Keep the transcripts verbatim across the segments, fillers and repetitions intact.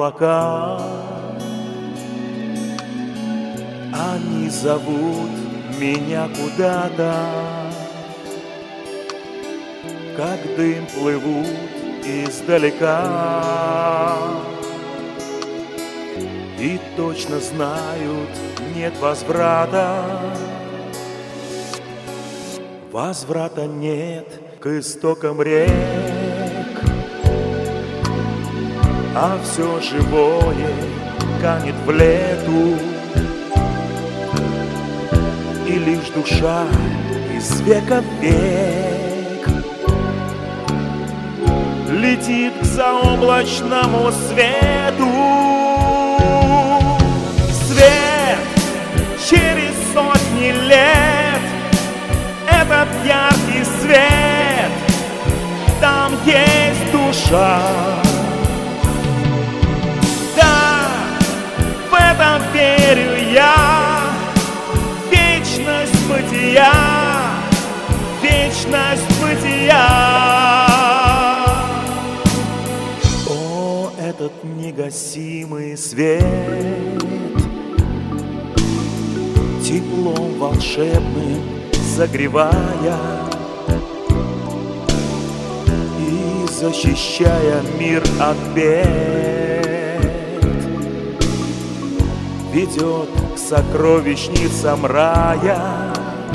облака. Они зовут меня куда-то, как дым плывут издалека. И точно знают, нет возврата. Возврата нет к истокам рек, а все живое канет в лету. И лишь душа из века в век летит к заоблачному свету. Свет через сотни лет, этот яркий свет, там есть душа. Да, в это верю я, вечность бытия, вечность бытия. О, этот негасимый свет, теплом волшебным согревая и защищая мир от бед, ведет к сокровищницам рая,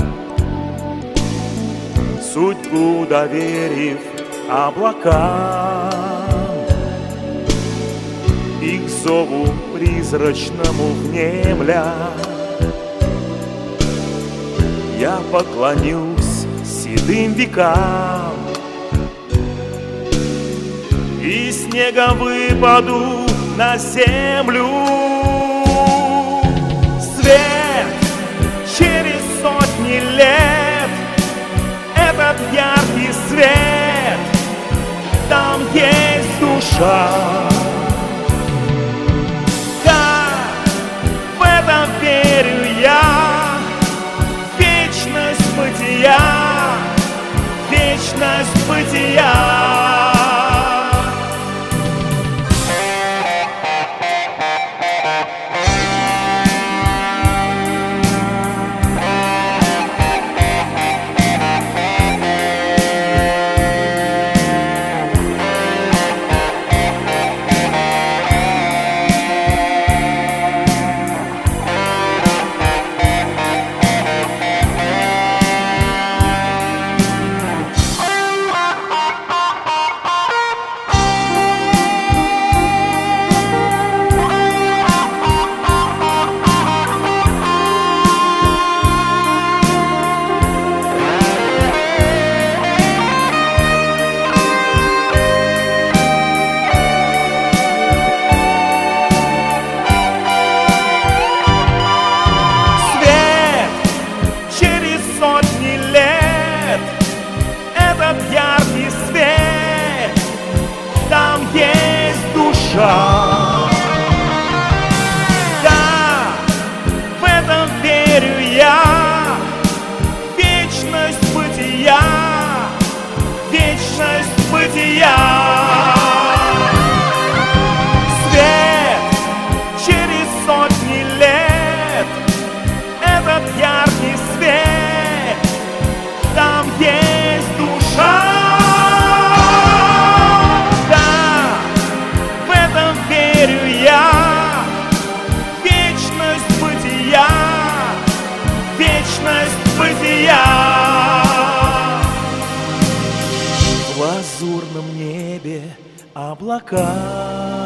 судьбу доверив облакам, их зову призрачному внемля. Я поклонюсь седым векам и снега выпаду на землю. Свет через сотни лет, этот яркий свет, там есть душа. Да, в это верю я, вечность бытия, вечность бытия. Да, в этом верю я, вечность бытия, вечность бытия. Свет через сотни лет, этот яркий свет, там есть душа. Вечность бытия. В лазурном небе облака,